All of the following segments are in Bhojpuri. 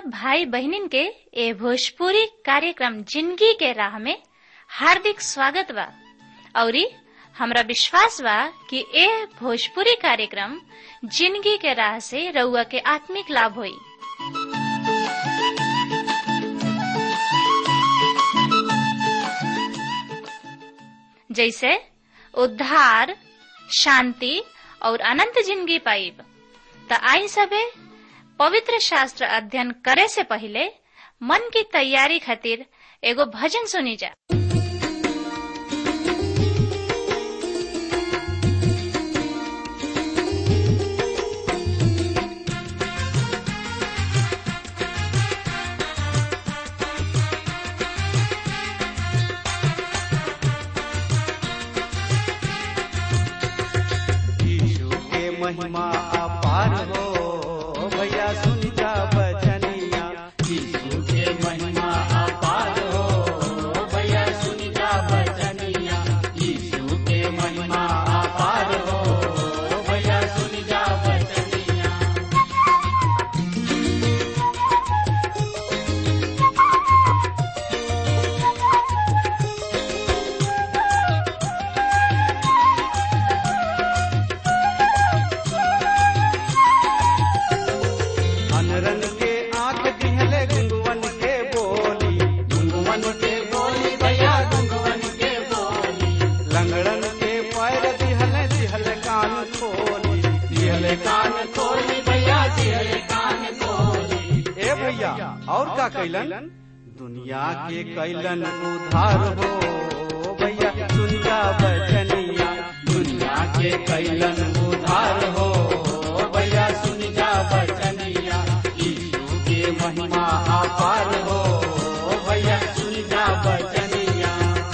भाई बहनिन के ए भोजपुरी कार्यक्रम जिंदगी के राह में हार्दिक स्वागत बा। औरी हमरा विश्वास बा कि ए भोजपुरी कार्यक्रम जिंदगी के राह से रउआ के आत्मिक लाभ होई। जैसे उद्धार, शांति और अनंत जिंदगी पाइब। त आई सबे पवित्र शास्त्र अध्ययन करे से पहले मन की तैयारी खातिर एगो भजन सुनी जा। यीशु के महिमा अपार हो भैया सुन जा बचनिया। यीशु के महिमा अपार हो भैया सुन जा बचनिया। यीशु के महिमा अपार हो भैया सुन जा बचनिया। अनरन के आंख दिहले गुंगवन के बोली, गुंगवन के बोली भैया गुंगवन के बोली। लंगड़न के पैर दिहले दिहले कान खोली, दिहले कान खोली भैया दिहले कान खोली। ए भैया और का कैलन? दुनिया के कैलन उद्धार हो भैया सुन जा बचनिया। दुनिया के कैलन उद्धार हो भैया सुन जा बचनिया। यीशु के महिमा अपार हो भैया सुन जा बचनिया।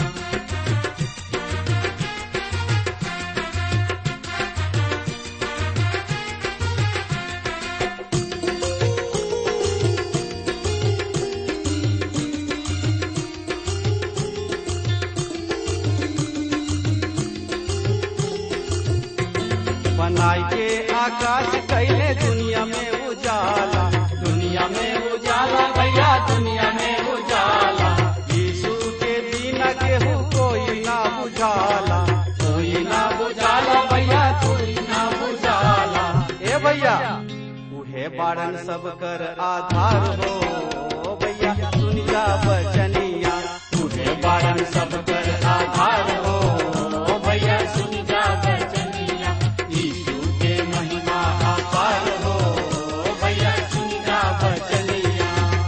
बनाई के आकाश कैले दुनिया में उजाला, दुनिया में उजाला भैया दुनिया में उजाला। यीशु के बिना केहू कोई ना बुझाला, कोई ना बुझाला भैया कोई ना बुझाला। ए भैया उहे बारन सब कर आधार हो भैया सुन जा बचनिया। उहे बारन सब कर आधार हो भैया सुन जा बचनिया। यीशु के महिमा अपार हो भैया सुन जा बचनिया।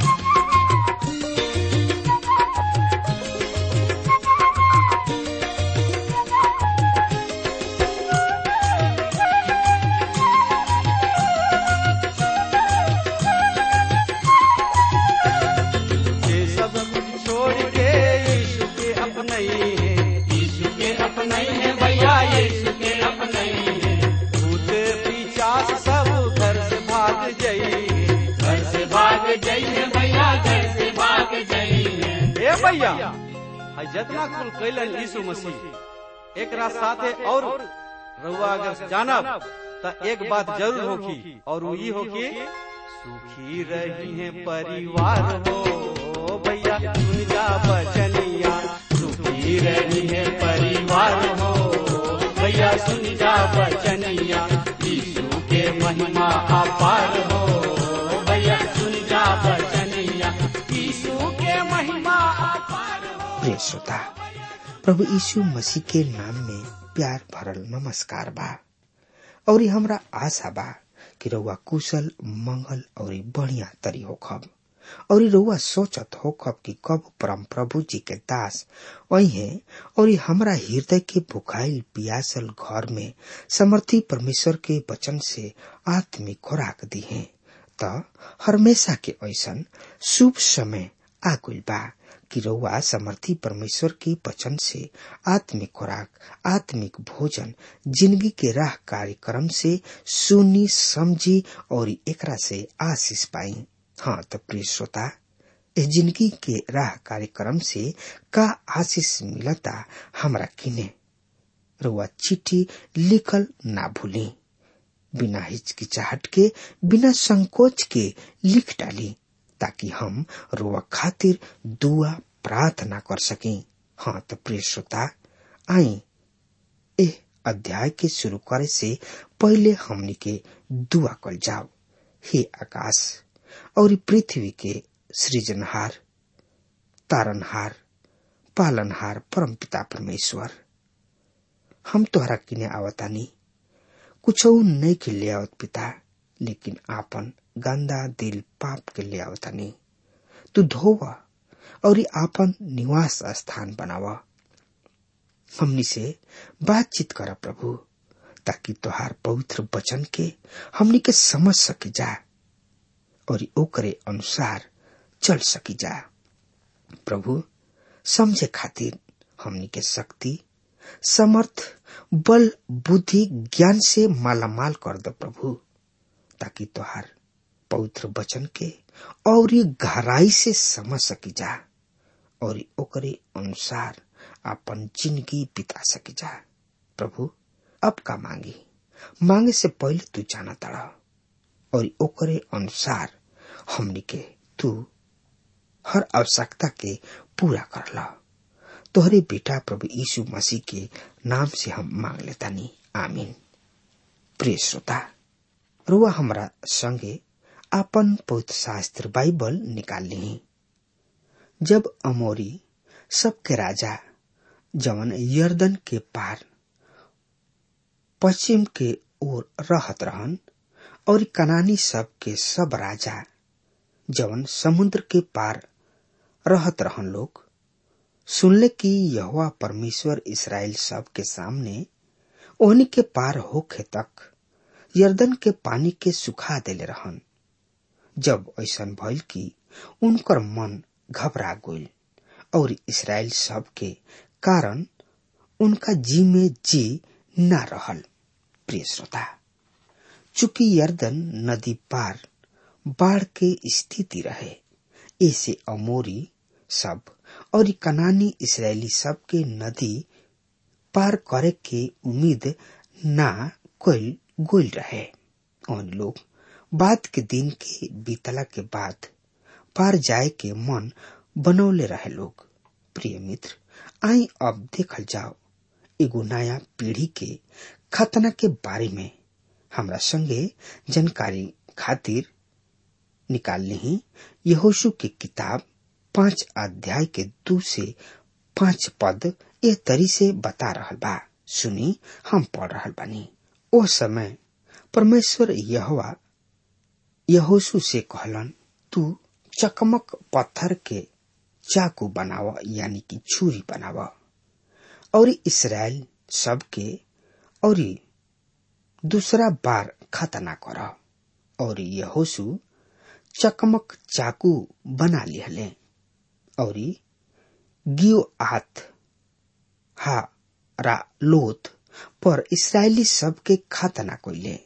ये सब कुछ छोड़ के यीशु के अपने ही है, यीशु के अपने ही है भैया यीशु के अपने ही है। भूत पिशाच सब घर से भाग जाइए, घर से भाग जाइए भैया घर से भाग जाइए। ए भैया हाय जितना कुल कैलन यीशु मसीह एक रात साथे और रउआ अगर जानब त एक बात जरूर होगी और वो ये होगी सुखी रही है परिवार हो भैया सुन जा बचनिया। सुखी रही है परिवार हो भैया सुन जा बचनिया। यीशु के महिमा अपार हो भैया सुन जा बचनिया। यीशु के महिमा अपार हो। प्रिय श्रोता, प्रभु यीशु मसीह के नाम में प्यार भरल नमस्कार बा और हमरा आशा बा कि रउआ कुशल मंगल और बढ़िया तरी होखब और रउआ सोचत होखब कि कब परम प्रभु जी के दास अइहे और हमरा हृदय के भुखाइल पियासल घर में समर्थी परमेश्वर के वचन से आत्मिक खुराक दिहे। त हमेशा के ऐसन शुभ समय आगुल बा कि रउआ समर्थी परमेश्वर के वचन से आत्मिक खुराक, आत्मिक भोजन जिंदगी के राह कार्यक्रम से सुनी समझी और एकरा से आशीष पाई। हाँ तो प्रिय श्रोता, इस जिंदगी के राह कार्यक्रम से का आशीष मिलता हमरा किने रउआ चिट्ठी लिखल ना भूली। बिना हिचकिचाहट के, बिना संकोच के लिख डाली ताकि हम रोवा खातिर दुआ प्रार्थना कर सकी। हाँ तो प्रिय श्रोता, आई ए अध्याय के शुरू करे से पहले हमनी के दुआ कल जाओ। हे आकाश और पृथ्वी के सृजनहार, तारनहार, पालनहार परमपिता परमेश्वर, हम तोहरा किने आवतानी, कुछ नहीं के ले आवत पिता, लेकिन आपन गंदा दिल पाप के ले आवतानी। तू धोवा और आपन निवास स्थान बनावा। हमनी से बातचीत करा प्रभु, ताकि तोहार पवित्र वचन के हमनी के समझ सकी जा और ओकरे अनुसार चल सकी जा। प्रभु, समझे खातिर हमनी के शक्ति, समर्थ, बल, बुद्धि, ज्ञान से मालामाल कर दो प्रभु, ताकि तोहार पवित्र वचन के और गहराई से समझ सकी जा और ओकरे अनुसार अपन जिंदगी बिता सकी जा। प्रभु, अब का मांगे से पहले तू जाना तड़ा और ओकरे अनुसार हमनी के तू हर आवश्यकता के पूरा कर ला। तोहरे बेटा प्रभु यीशु मसीह के नाम से हम मांग लेतानी, आमीन। प्रिय श्रोता, रुआ हमरा संगे आपन पवित्र शास्त्र बाइबल निकाल ली। जब अमोरी सबके राजा जवन यर्दन के पार पश्चिम के ओर रहत रहन और कनानी सब के सब राजा जवन समुद्र के पार रहत रहन लोग सुनले कि यहोवा परमेश्वर इस्राएल सब के सामने ओहनी के पार होखे तक यर्दन के पानी के सुखा देले रहन। जब ऐसन भइल कि उनकर मन घबरा गइल और इस्राएल सब के कारण उनका जी में जी न रहल। प्रिय श्रोता, चूंकि यर्दन नदी पार बाढ़ के स्थिति रहे, ऐसे अमोरी सब और कनानी इस्राएली सब के नदी पार करे के उम्मीद ना कोई गोल रहे। और लोग बाद के दिन के बीतला के बाद पार जाए के मन बनौले रहे लोग। प्रिय मित्र, आई अब देखल जाओ एगो नया पीढ़ी के खतना के बारे में। हमरा संगे जानकारी खातिर निकाल ली यहोशू की किताब 5 अध्याय के 2 से 5 पद ए तरी से बता रहल बा। सुनी, हम पढ़ रहल बानी। ओ समय परमेश्वर यहोवा यहोशू से कहलन, तू चकमक पत्थर के चाकू बनावा, यानी कि छुरी बनावा, और इस्राएल सब के और दूसरा बार खतना कर। और यहोशू चकमक चाकू बना लिहले और गियोआत हा रा लोथ पर इस्राएली सब के खतना कइले।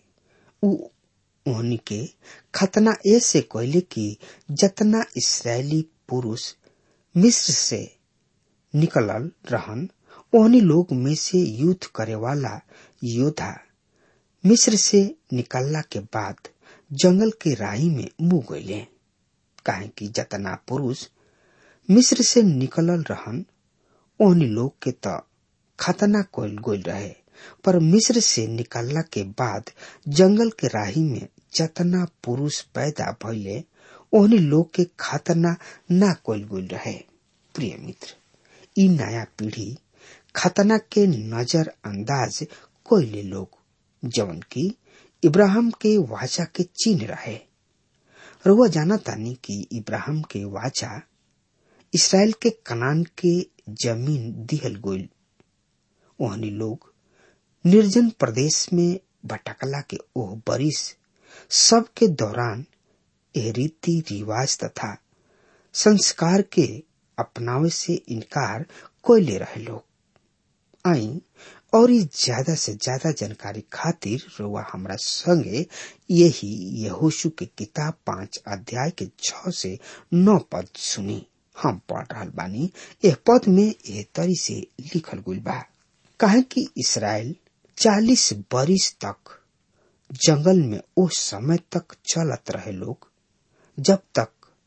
उन्हीं के खतना ऐसे कइले कि जतना इस्राएली पुरुष मिस्र से निकलल रहन, उन्हीं लोग में से युद्ध करे वाला योद्धा मिस्र से निकलला के बाद जंगल के राही में मुँह गइले। काहे कि जतना पुरुष मिस्र से निकलल रहन, उन्हीं लोग के तो खतना कइल गइल रहे, पर मिस्र से निकलला के बाद जंगल के राही में जतना पुरुष पैदा भइले, उन्हीं लोग के खतना ना कइल गइल रहे। प्रिय मित्र, ई नया पीढ़ी खतना के नजर अंदाज कइले लोग, जवन की इब्राहिम के वाचा के चिन्ह रहे। रुआ जाना तानी कि इब्राहिम के वाचा इसराइल के कनान के जमीन दिहल गइल। ओहनी लोग निर्जन प्रदेश में भटकला के ओह बरिस सब के दौरान ए रीति रिवाज तथा संस्कार के अपनावे से इनकार कोयले रहे लोग। आई और ज्यादा से ज्यादा जानकारी खातिर रुआ हमरा संगे यही यहोशू के किताब 5 अध्याय के 6 से 9 पद सुनी। हम पढ़ रहल बानी। यह पद में यह तरी से लिखल गइल बा, काहे कि इसराइल 40 बरिस तक जंगल में उस समय तक चलत रहे लोग, जब तक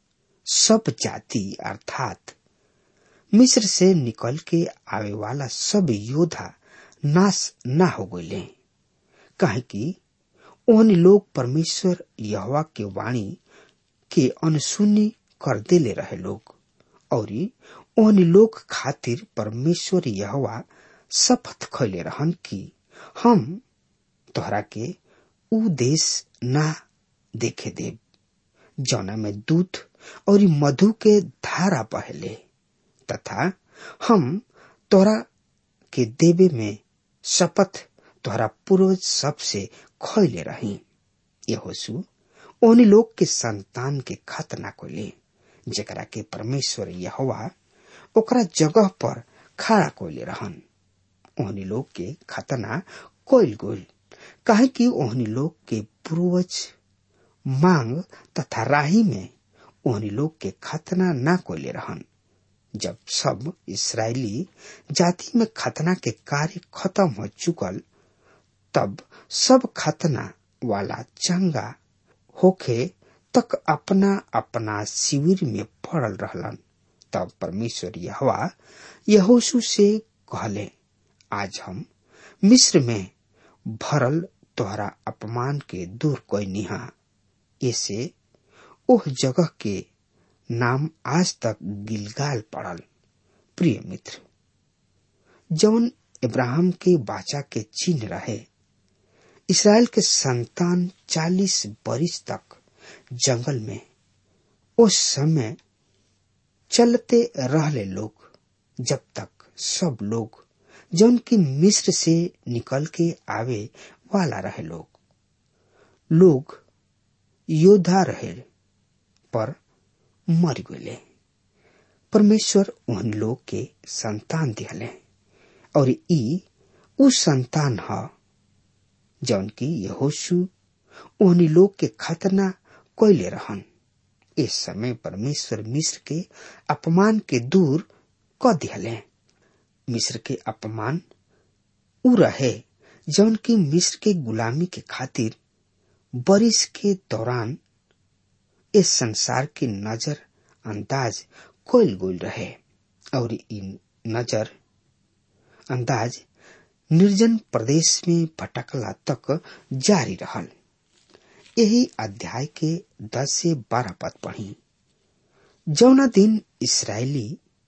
सब जाति अर्थात मिस्र से निकल के आवे वाला सब योद्धा नाश ना हो गए, काहे कि ओहन लोग परमेश्वर यहोवा के वाणी के अनसुनी कर देले रहे लोग, और ओहन लोग खातिर परमेश्वर यहोवा शपथ खैले रहन कि हम तोहरा के ऊ देश ना देखे देव जौना में दूध और मधु के धारा बहले, तथा हम तोहरा के देवे में शपथ तोहरा पूर्वज सबसे खैले रही। यहोशू ओहन लोग के संतान के खतना कोले, जेकरा के परमेश्वर यहोवा ओकरा जगह पर खड़ा कोले रहन। ओहन लोग के खतना कोइल गोल, काहे कि ओहन लोग के पूर्वज मांग तथा राही में ओहन लोग के खतना ना कोले रहन। जब सब इस्राएली जाति में खतना के कार्य खत्म हो चुकल, तब सब खतना वाला चंगा होखे तक अपना अपना शिविर में पड़ल रहलन। तब परमेश्वर यहोवा यहोशू से कहले, आज हम मिस्र में भरल तोहरा अपमान के दूर कइनिहा। ऐसे ओह जगह के नाम आज तक गिलगाल पड़ल। प्रिय मित्र, जौन इब्राहिम के बाचा के चिन्ह रहे, इसराइल के संतान 40 बरिस तक जंगल में उस समय चलते रहले लोग, जब तक सब लोग जौन की मिस्र से निकल के आवे वाला रहे लोग योद्धा रहे पर मर गए। परमेश्वर उन लोग के संतान दिहले, और ई उ संतान ह जौन की यहोशू उन लोग के खतना कोयले रहन। इस समय परमेश्वर मिस्र के अपमान के दूर क दिहले। मिस्र के अपमान उ रहे जौन की मिस्र के गुलामी के खातिर बरिस के दौरान इस संसार की नजर अंदाज कोइल गोल रहे, और इन नजर अंदाज निर्जन प्रदेश में भटकला तक जारी रहल। यही अध्याय के 10 से 12 पद पढ़ी। जौना दिन इस्राएली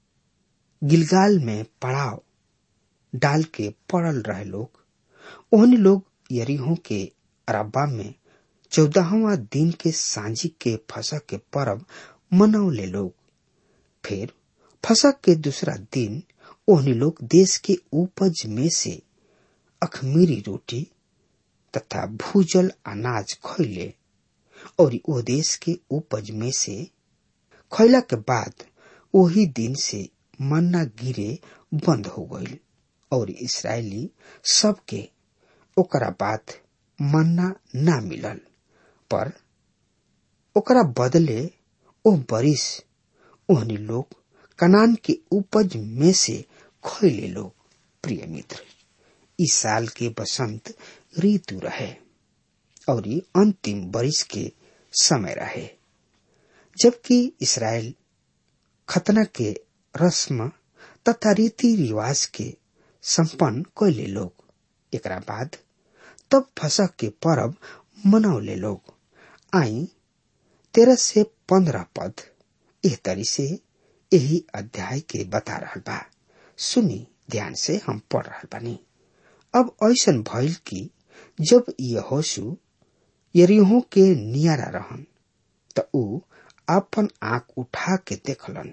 गिलगाल में पड़ाव डाल के पड़ल रहे लोग, ओहन लोग यरीहो के अरबा में 14वां दिन के सांझी के फसह के पर्व मनौले लोग। फिर फसह के दूसरा दिन ओहन लोग देश के उपज में से अखमीरी रोटी तथा भूजल अनाज खैले, और ओ देश के उपज में से खैला के बाद वही दिन से मन्ना गिरे बंद हो गईल, और इस्राएली सबके ओकरा बाद मन्ना ना मिलल, पर ओकरा बदले ओ बरिस ओहनी लोग कनान के उपज में से खैले लोग। प्रिय मित्र, इस साल के बसंत ऋतु रहे और अंतिम बरिस के समय रहे, जबकि इस्राएल खतना के रस्म तथा रीति रिवाज के संपन्न कैले लोग। एकरा बाद तब फसह के पर्व मनौले लोग। आई 13 से 15 पद एह तरी से यही अध्याय के बता रहल बा। सुनी ध्यान से, हम पढ़ रहल बानी। अब ऐसन भइल कि जब यहोशू यरीहो के नियारा रहन त ऊ अपन आंख उठा के देखलन,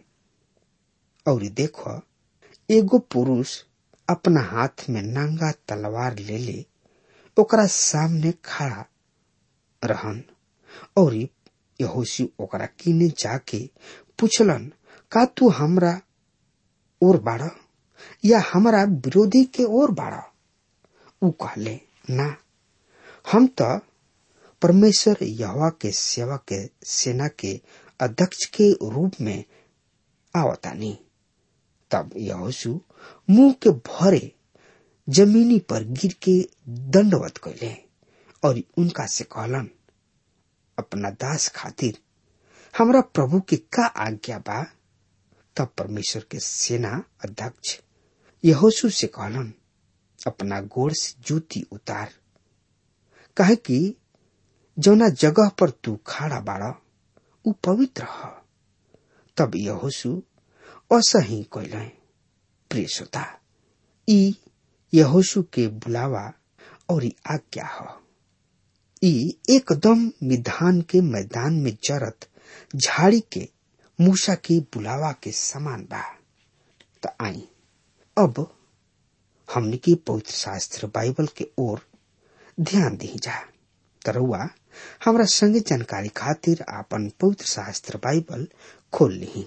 और देखो एगो पुरुष अपना हाथ में नंगा तलवार ले ले ओकरा सामने खड़ा रहन। और यहोशू ओकरा किने जाके पूछलन, का तू हमरा ओर बाड़ा या हमरा विरोधी के ओर बाड़ा? ऊ कहले, ना, हम तो परमेश्वर यहोवा के सेवा के सेना के अध्यक्ष के रूप में आवतानी। तब यहोशू मुंह के भरे जमीनी पर गिर के दंडवत कैले और उनका से कहलन, अपना दास खातिर हमरा प्रभु के का आज्ञा बा? तब परमेश्वर के सेना अध्यक्ष यहोशू से कहलन, अपना गोड़ से जूती उतार, काहे कि जौना जगह पर तू खड़ा बाड़ा उ पवित्र ह। तब यहोशू असही कइले। प्रिय श्रोता, ई यहोशू के बुलावा और आज्ञा ह। ई एकदम मिधान के मैदान में जरत झाड़ी के मूसा की बुलावा के समान बा। त आई अब हमने की पवित्र शास्त्र बाइबल के ओर ध्यान दी जा। तरुआ हमरा संगे जानकारी खातिर आपन पवित्र शास्त्र बाइबल खोल ली।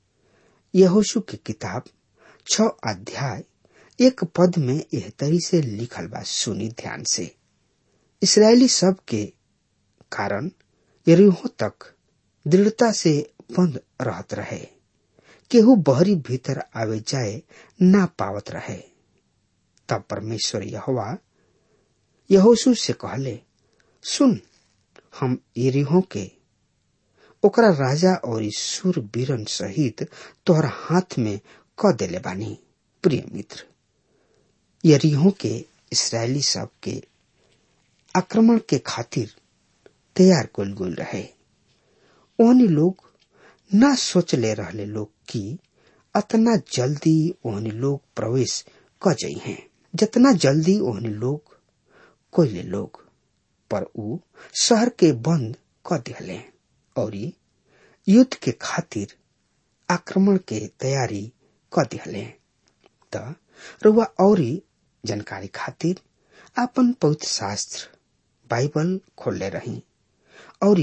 यहोशू की किताब 6 अध्याय 1 पद में यह तरी से लिखल बा, सुनी ध्यान से। इस्राएली सब के कारण यरीहो तक दृढ़ता से बंद रहत रहे, केहू बहरी भीतर आवे जाए ना पावत रहे। तब परमेश्वर यहोवा यहोशू से कहले, सुन, हम यरीहो के ओकरा राजा और शूरवीरन सहित तोहरा हाथ में क देले बानी। प्रिय मित्र, यरीहो के इस्राएली सब के आक्रमण के खातिर तैयार कइल गइल रहे। ओहनी लोग ना सोचले रहले लोग कि अतना जल्दी ओहनी लोग प्रवेश क जाई हैं। जितना जल्दी ओहनी लोग कोइले लोग, पर ऊ शहर के बंद क दिहले और युद्ध के खातिर आक्रमण के तैयारी क दिहले। त रउआ औरी जानकारी खातिर आपन पवित्र शास्त्र बाइबल खोलले रही और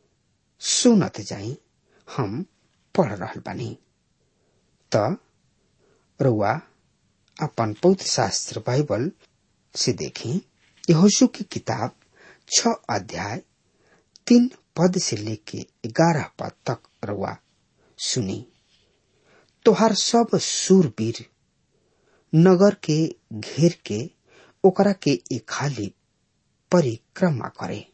सुनत जाई। हम पढ़ रहल बानी। त रउआ अपन पवित्र शास्त्र बाइबल से देखी। यहोशू की किताब 6 अध्याय 3 पद से लेके 11 पद तक रउआ सुनी। तोहार सब शूरवीर नगर के घेर के ओकरा के एक खाली परिक्रमा करे।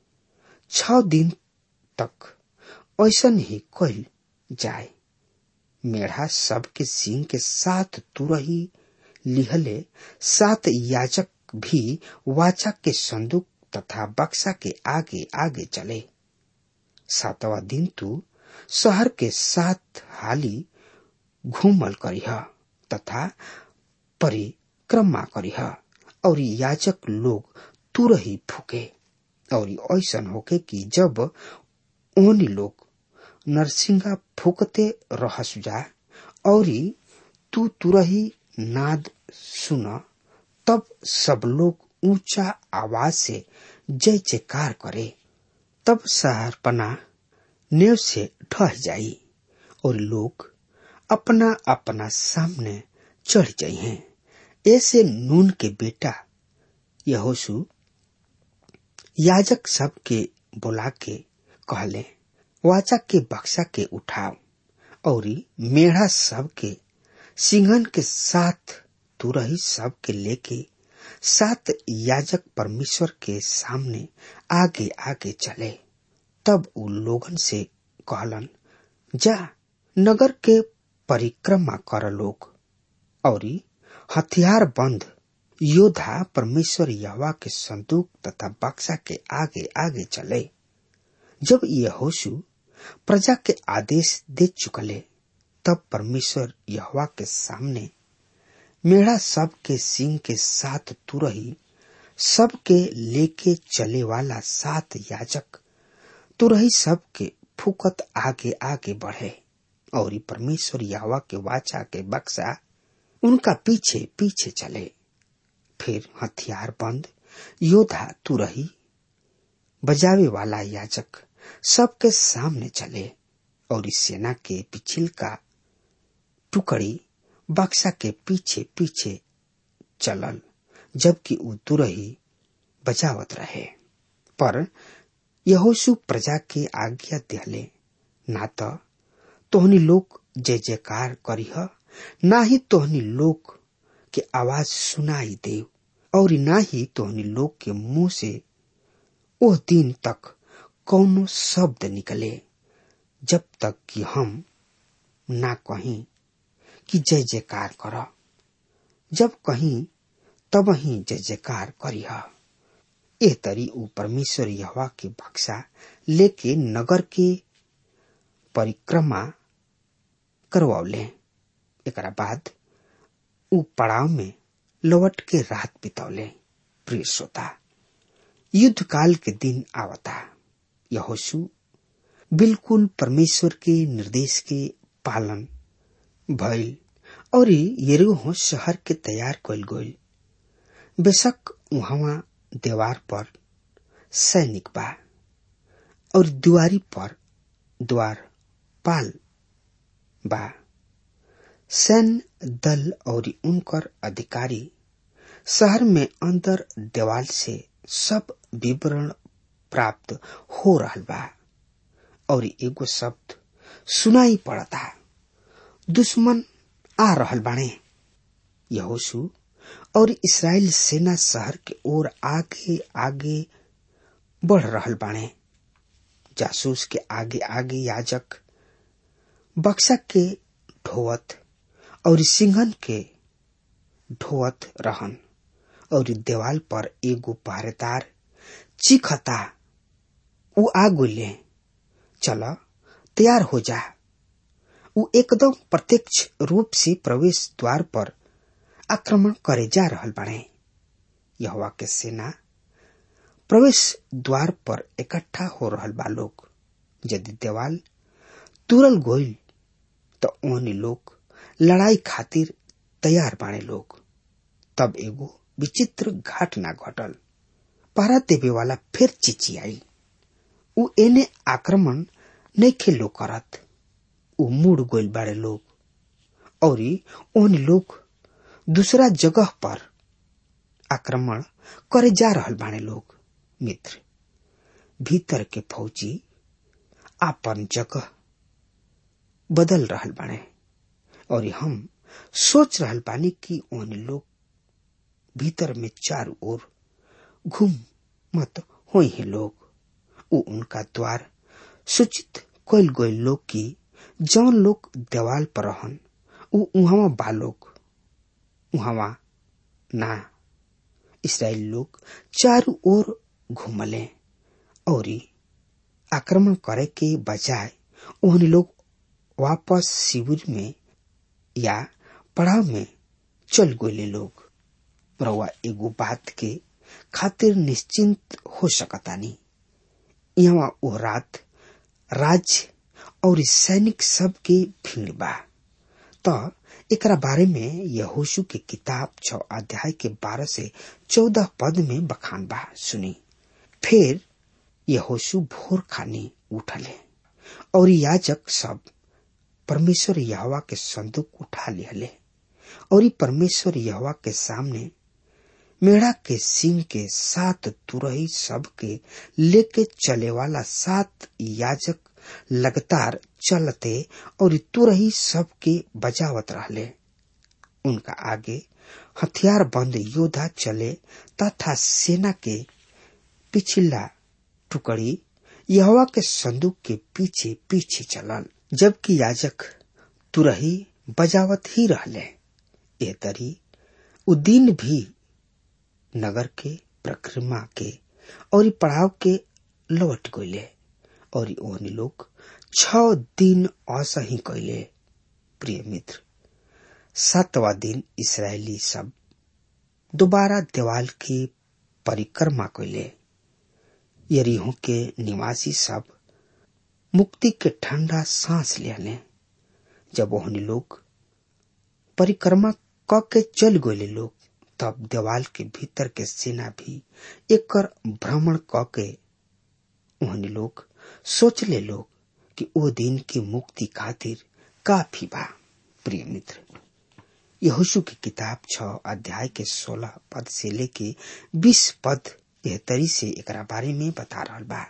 6 दिन तक ऐसन ही कइल जाए। मेढ़ा सब के सींग के 7 तुरही लिहले 7 याजक भी वाचा के संदूक तथा बक्सा के आगे आगे चले। 7वां दिन तू शहर के 7 हाली घूमल करिह तथा परिक्रमा करिह और याजक लोग तुरही फूके। और ऐसन होके कि जब ओहनी लोग नरसिंगा फूकते रहस जा और तू तुरही नाद सुन, तब सब लोग ऊंचा आवाज से जय जयकार करे। तब शहर पना नेव से ढह जाई और लोग अपना अपना सामने चढ़ जाई हैं। ऐसे नून के बेटा यहोशू याजक सब के बुला के कहले, वाचा के बक्सा के उठाओ और मेढ़ा सब के सिंहन के 7 तुरही सब के लेके 7 याजक परमेश्वर के सामने आगे आगे चले। तब उ लोगन से कहलन, जा नगर के परिक्रमा कर लोग। और हथियार बंद योद्धा परमेश्वर यहोवा के संदूक तथा बक्सा के आगे आगे चले। जब यहोशू प्रजा के आदेश दे चुकले, तब परमेश्वर यहोवा के सामने मेढ़ा सब के सींग के 7 तुरही सब के लेके चले वाला 7 याजक तुरही सब के फूकत आगे आगे बढ़े और परमेश्वर यहोवा के वाचा के बक्सा उनका पीछे पीछे चले। फिर हथियार बंद योद्धा तुरही बजावे वाला याजक सबके सामने चले और इस सेना के पिछिल का टुकड़ी बक्सा के पीछे पीछे चलल, जबकि उ तुरही बजावत रहे। पर यहोशू प्रजा के आज्ञा दिहले, ना तो तोहनी लोग जय जयकार करिह, ना ही तोहनी लोग के आवाज सुनाई दे और ना ही तोहनी लोग के मुंह से ओह दिन तक कौनो शब्द निकले जब तक कि हम ना कहीं कि जय जयकार कर। जब कहीं तब ही जय जयकार करिह। एह तरी ऊ परमेश्वर यहोवा के बक्सा लेके नगर के परिक्रमा करवौले। एकरा बाद ऊ पड़ाव में लौट के रात बितौले। प्रिय श्रोता, युद्ध काल के दिन आवता। यहोशू बिल्कुल परमेश्वर के निर्देश के पालन भइल और यरीहो शहर के तैयार कइल गइल। बेशक वहां दीवार पर सैनिक बा और दुआरी पर द्वारपाल बा। सैन्य दल और उनकर अधिकारी शहर में अंदर देवाल से सब विवरण प्राप्त हो रहल बा और एगो शब्द सुनाई पड़ता, दुश्मन आ रहल बाणे। यहोशू और इस्राएल सेना शहर के ओर आगे आगे बढ़ रहल बाणे। जासूस के आगे आगे याजक बक्सा के ढोवत और सिंघन के ढोवत रहन और देवाल पर एगो पहरेदार चीखता, ऊ आगुले, चल तैयार हो जा। ऊ एकदम प्रत्यक्ष रूप से प्रवेश द्वार पर आक्रमण करे जा रहल बाड़े। यहोवा के सेना प्रवेश द्वार पर इकट्ठा हो रहल बा लोग। यदि देवाल तुरल गोइल तो ओहनी लोग लड़ाई खातिर तैयार बाड़े लोग। तब एगो विचित्र घटना घटल। पहरा देवे वाला फिर चिचियाई। ऊ एने आक्रमण नइखे लोग करत। ऊ मुड़ गोइल बाड़े लोग और ओहनी लोग दूसरा जगह पर आक्रमण करे जा रहल बाड़े लोग। मित्र, भीतर के फौजी आपन जगह बदल रहल बाड़े और हम सोच रहल बानी कि ओहनी लोग भीतर में चारों ओर घूम मत होई है लोग। ऊ उनका द्वार सूचित कइल गइल लोग की जौन लोग देवाल पर रहन ऊ उहावा बा लोग उहावा ना। इस्राएल लोग चारों ओर घूमले और आक्रमण करे के बजाय उन्हें लोग वापस शिविर में या पड़ाव में चल गए लोग। रउआ एगो बात के खातिर निश्चिंत हो सकतानी, यहाँ ओ रात राज्य और सैनिक सब के भीड़ बा। तो एकरा बारे में यहोशू के किताब 6 अध्याय के 12 से 14 पद में बखान बा। सुनी। फिर यहोशू भोर खानी उठले और याजक सब परमेश्वर यहोवा के संदूक उठा लिहले और परमेश्वर यहोवा के सामने मेढ़ा के सींग के 7 तुरही सब के लेके चले वाला 7 याजक लगातार चलते और तुरही सब के बजावत रहले। उनका आगे हथियार बंद योद्धा चले तथा सेना के पिछला टुकड़ी यहोवा के संदूक के पीछे पीछे चलल, जबकि याजक तुरही बजावत ही रहले। ए तरी उ दिन भी नगर के परिक्रमा के और पड़ाव के लौट गइले और ओहनी लोग 6 दिन असही कइले। प्रिय मित्र, 7वां दिन इस्राएली सब दोबारा देवाल की परिक्रमा कइले। यरीहो के निवासी सब मुक्ति के ठंडा सांस लेले। जब ओहनी लोग परिक्रमा क के चल गइले लोग, तब देवाल के भीतर के सेना भी एकर भ्रमण क के ओहनी लोग सोचले लोग कि ओ दिन की मुक्ति खातिर काफी बा। प्रिय मित्र, यहोशू की किताब 6 अध्याय के 16 पद से लेके 20 पद यह तरी से एकरा बारे में बता रहल बा।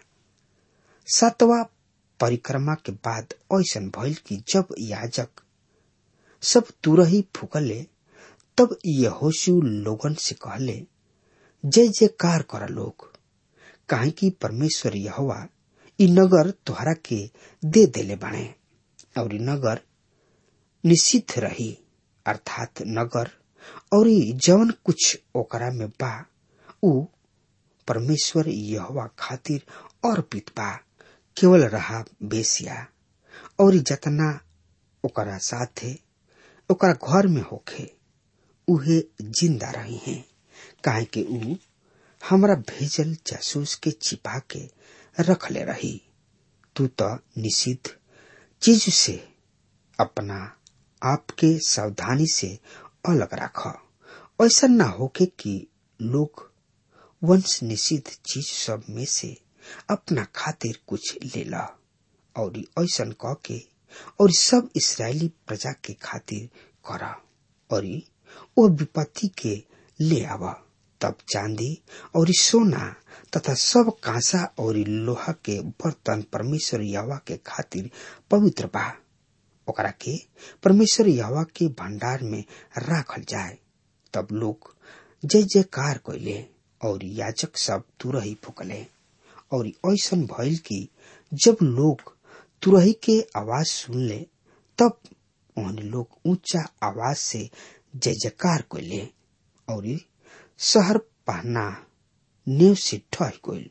7वां परिक्रमा के बाद ऐसन भइल कि जब याजक सब तुरही फूकले, तब यहोशू लोगन से कहले, जय जयकार कर लोग, काहे कि परमेश्वर यहोवा इ नगर तोहरा के दे देले बाणे और इ नगर निषिद्ध रही, अर्थात नगर और जवन कुछ ओकरा में बा उ परमेश्वर यहोवा खातिर अर्पित बा। केवल रहा बेसिया और जतना ओकरा साथे ओकरा घर में होखे उहे जिंदा रही हैं, काहे के उ हमरा भेजल जासूस के छिपा के रख ले रही। तू तो निषिद्ध चीज से अपना आप के सावधानी से अलग रख। ऐसा ना होके कि लोग वंश निषिद्ध चीज सब में से अपना खातिर कुछ ले ला और ऐसा कह के और सब इस्राएली प्रजा के खातिर करा और वो विपत्ति के ले आवा। तब चांदी और सोना तथा सब कांसा और लोहा के बर्तन परमेश्वर यहोवा के खातिर पवित्र बा, ओकरा के परमेश्वर यहोवा के भंडार में राखल जाए। तब लोग जय जयकार कइले और याजक सब तुरही फुकले और ऐसन भइल कि जब लोग तुरही के आवाज सुनले तब उन्हें लोग ऊंचा आवाज से जय जयकार कइले और शहर पहना नेव से ठह गइल,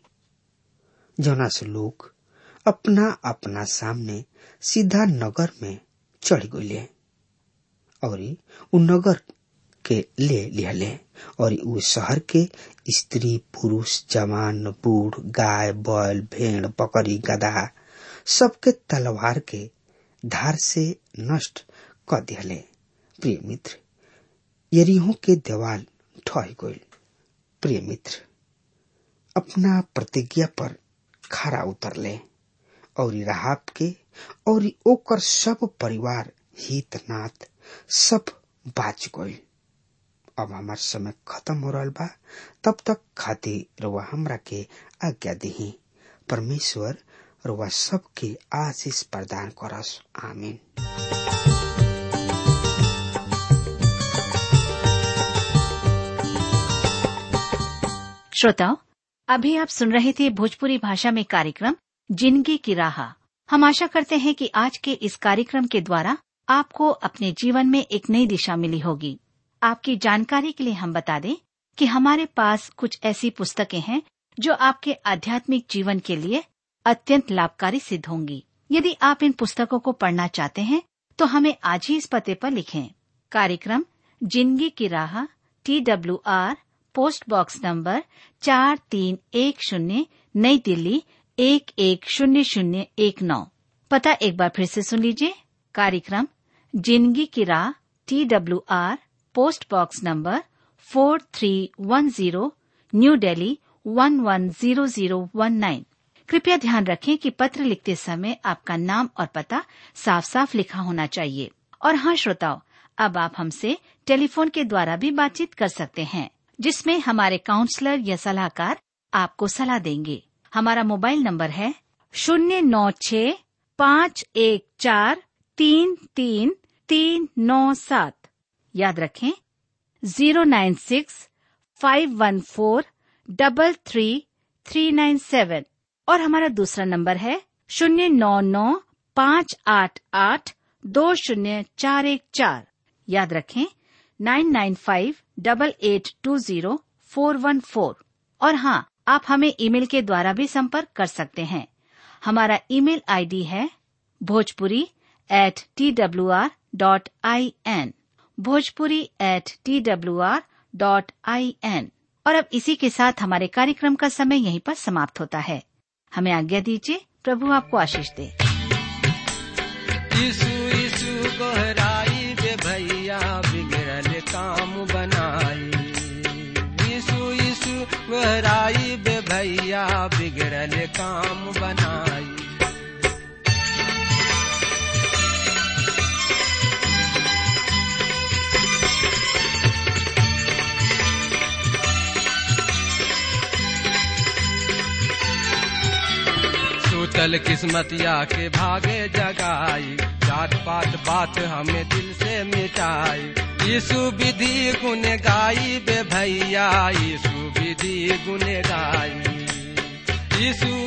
जना से लोग अपना अपना सामने सीधा नगर में चढ़ गइले और उ नगर के ले लिहले और उ शहर के स्त्री पुरुष जवान बूढ़ गाय बैल भेड़ बकरी गधा सबके तलवार के धार से नष्ट कर दिहले। प्रिय मित्र, यरीहो के देवाल ढह गइल। प्रिय मित्र, अपना प्रतिज्ञा पर खरा उतरले और राहाब के और ओकर सब परिवार हित नात सब बाच गइल। अब हमार समय खत्म हो रहा बा, तब तक खातिर रउआ हमरा के आज्ञा देही। परमेश्वर रउआ सबके आशीष प्रदान करस। आमीन। श्रोताओं, अभी आप सुन रहे थे भोजपुरी भाषा में कार्यक्रम जिंदगी की राह। हम आशा करते हैं कि आज के इस कार्यक्रम के द्वारा आपको अपने जीवन में एक नई दिशा मिली होगी। आपकी जानकारी के लिए हम बता दें कि हमारे पास कुछ ऐसी पुस्तकें हैं जो आपके आध्यात्मिक जीवन के लिए अत्यंत लाभकारी सिद्ध होंगी। यदि आप इन पुस्तकों को पढ़ना चाहते हैं तो हमें आज ही इस पते पर लिखें। कार्यक्रम जिंदगी की राह, TWR, पोस्ट बॉक्स नंबर 4310, नई दिल्ली 110019। पता एक बार फिर से सुन लीजिए। कार्यक्रम जिंदगी की राह, TWR, post box number 4310, new Delhi 110019। कृपया ध्यान रखें कि पत्र लिखते समय आपका नाम और पता साफ साफ लिखा होना चाहिए। और हाँ श्रोताओं, अब आप हमसे टेलीफोन के द्वारा भी बातचीत कर सकते हैं, जिसमें हमारे काउंसलर या सलाहकार आपको सलाह देंगे। हमारा मोबाइल नंबर है 09651433397। याद रखें 09651433397। और हमारा दूसरा नंबर है 09958820414। याद रखें 9958820414। और हाँ, आप हमें ईमेल के द्वारा भी संपर्क कर सकते हैं। हमारा ईमेल आईडी है bhojpuri@twr.in, bhojpuri@twr.in। और अब इसी के साथ हमारे कार्यक्रम का समय यहीं पर समाप्त होता है। हमें आज्ञा दीजिए। प्रभु आपको आशीष दे। यीशु यीशु गोहराई दे भैया बिगड़ल काम बनाई। यीशु यीशु गोहराई दे भैया बिगड़ल काम बनाई। सूतल किस्मतिया के भागे जगाई, जात पात बात हमें दिल से मिटाई। यीशु विधि गुण गाई बे भैया, यीशु विधि गुण गाई। यीशु